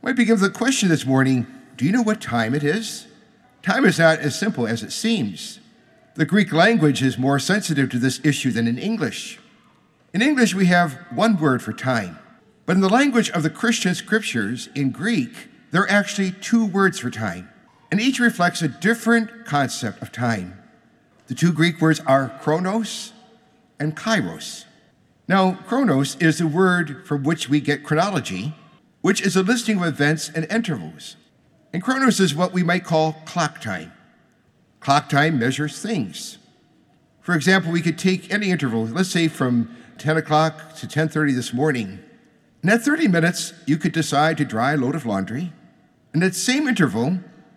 I begin with a question this morning. Do you know what time it is? Time is not as simple as it seems. The Greek language is more sensitive to this issue than in English. In English, we have one word for time. But in the language of the Christian scriptures, in Greek, there are actually two words for time, and each reflects a different concept of time. The two Greek words are chronos and kairos. Now, chronos is the word from which we get chronology, which is a listing of events and intervals. And chronos is what we might call clock time. Clock time measures things. For example, we could take any interval, let's say from 10 o'clock to 10:30 this morning. In that 30 minutes, you could decide to dry a load of laundry. In that same interval,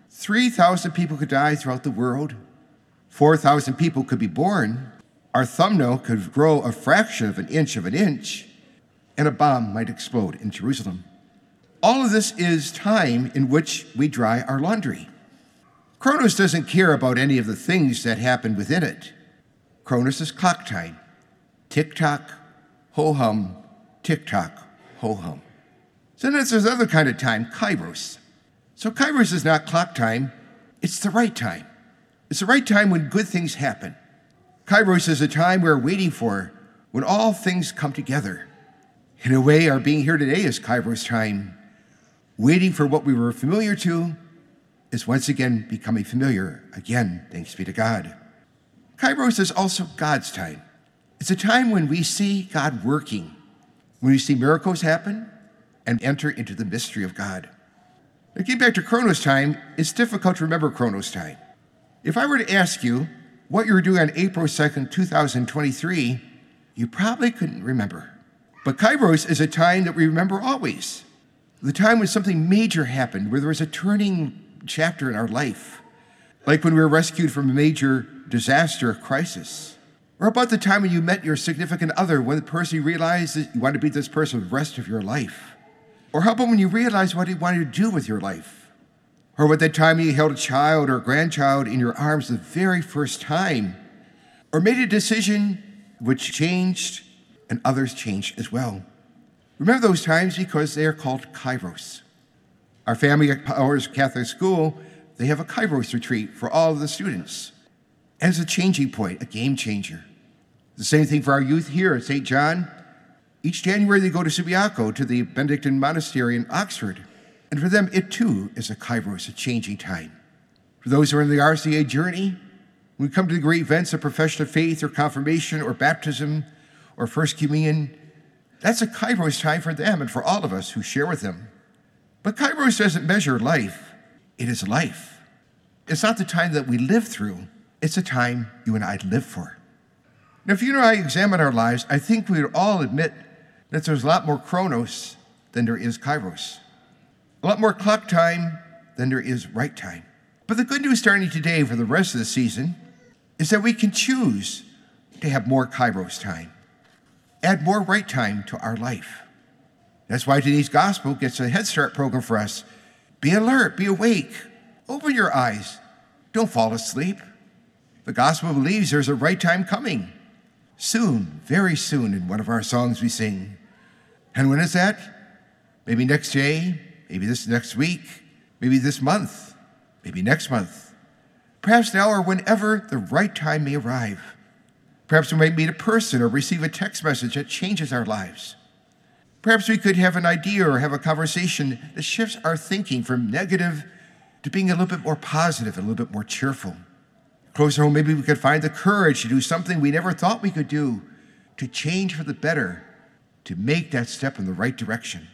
3,000 people could die throughout the world. 4,000 people could be born. Our thumbnail could grow a fraction of an inch, and a bomb might explode in Jerusalem. All of this is time in which we dry our laundry. Chronos doesn't care about any of the things that happen within it. Chronos is clock time. Tick-tock, ho-hum, tick-tock, ho-hum. So then there's this other kind of time, kairos. So kairos is not clock time, it's the right time. It's the right time when good things happen. Kairos is a time we're waiting for, when all things come together. In a way, our being here today is kairos time. Waiting for what we were familiar to is once again becoming familiar. Again, thanks be to God. Kairos is also God's time. It's a time when we see God working, when we see miracles happen and enter into the mystery of God. Now, getting back to Chronos time, it's difficult to remember Chronos time. If I were to ask you what you were doing on April 2nd, 2023, you probably couldn't remember. But Kairos is a time that we remember always. The time when something major happened, where there was a turning chapter in our life, like when we were rescued from a major disaster or crisis. Or about the time when you met your significant other, when the person you realized that you wanted to be this person for the rest of your life. Or how about when you realized what you wanted to do with your life? Or at that time you held a child or a grandchild in your arms the very first time. Or made a decision which changed and others changed as well. Remember those times because they are called kairos. Our family at Powers Catholic School, they have a kairos retreat for all of the students. As a changing point, a game changer. The same thing for our youth here at St. John. Each January they go to Subiaco, to the Benedictine Monastery in Oxford. And for them, it too is a kairos, a changing time. For those who are in the RCA journey, when we come to the great events of profession of faith or confirmation or baptism or first communion, that's a kairos time for them and for all of us who share with them. But kairos doesn't measure life. It is life. It's not the time that we live through. It's a time you and I live for. Now, if you and I examine our lives, I think we would all admit that there's a lot more chronos than there is kairos. A lot more clock time than there is right time. But the good news starting today for the rest of the season is that we can choose to have more kairos time. Add more right time to our life. That's why today's gospel gets a Head Start program for us. Be alert, be awake, open your eyes, don't fall asleep. The gospel believes there's a right time coming. Soon, very soon, in one of our songs we sing. And when is that? Maybe next day, maybe this next week, maybe this month, maybe next month. Perhaps now or whenever the right time may arrive. Perhaps we might meet a person or receive a text message that changes our lives. Perhaps we could have an idea or have a conversation that shifts our thinking from negative to being a little bit more positive and a little bit more cheerful. Closer home, maybe we could find the courage to do something we never thought we could do, to change for the better, to make that step in the right direction.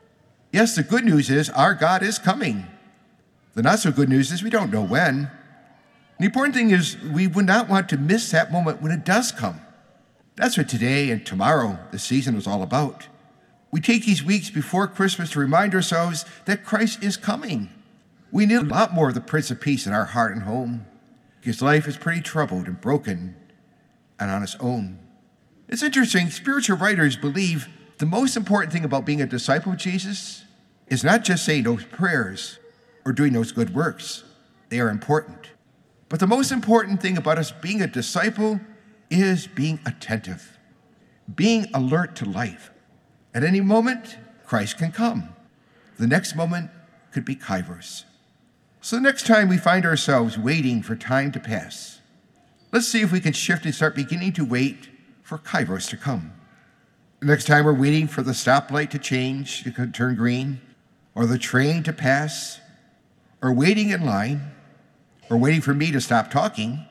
Yes, the good news is our God is coming. The not so good news is we don't know when. The important thing is we would not want to miss that moment when it does come. That's what today and tomorrow, this season, was all about. We take these weeks before Christmas to remind ourselves that Christ is coming. We need a lot more of the Prince of Peace in our heart and home, because life is pretty troubled and broken and on its own. It's interesting, spiritual writers believe the most important thing about being a disciple of Jesus is not just saying those prayers or doing those good works. They are important. But the most important thing about us being a disciple is being attentive, being alert to life. At any moment, Christ can come. The next moment could be Kairos. So the next time we find ourselves waiting for time to pass, let's see if we can shift and start beginning to wait for Kairos to come. The next time we're waiting for the stoplight to change, to turn green, or the train to pass, or waiting in line, or waiting for me to stop talking,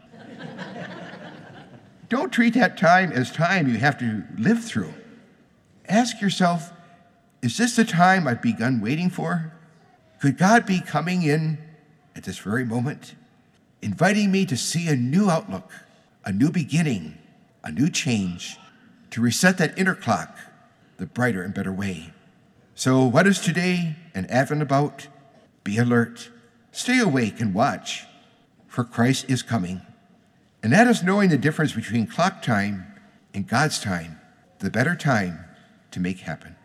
don't treat that time as time you have to live through. Ask yourself, is this the time I've begun waiting for? Could God be coming in at this very moment, inviting me to see a new outlook, a new beginning, a new change, to reset that inner clock the brighter and better way? So what is today and Advent about? Be alert, stay awake and watch, for Christ is coming. And that is knowing the difference between clock time and God's time, the better time to make happen.